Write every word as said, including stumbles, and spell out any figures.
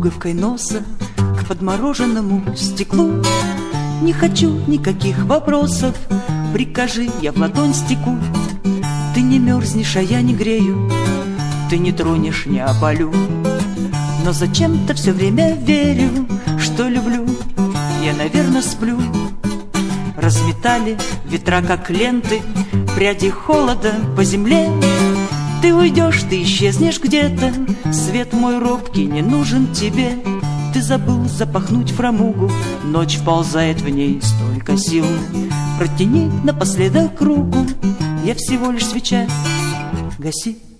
пуговкой носа к подмороженному стеклу. Не хочу никаких вопросов, прикажи, я в ладонь стеку. Ты не мерзнешь, а я не грею, ты не тронешь, не опалю. Но зачем-то все время верю, что люблю, я, наверное, сплю. Разметали ветра, как ленты, пряди холода по земле. Ты уйдешь, ты исчезнешь где-то, свет мой робкий не нужен тебе. Ты забыл запахнуть фрамугу, ночь вползает в ней столько сил. Протяни напоследок руку, я всего лишь свеча, гаси.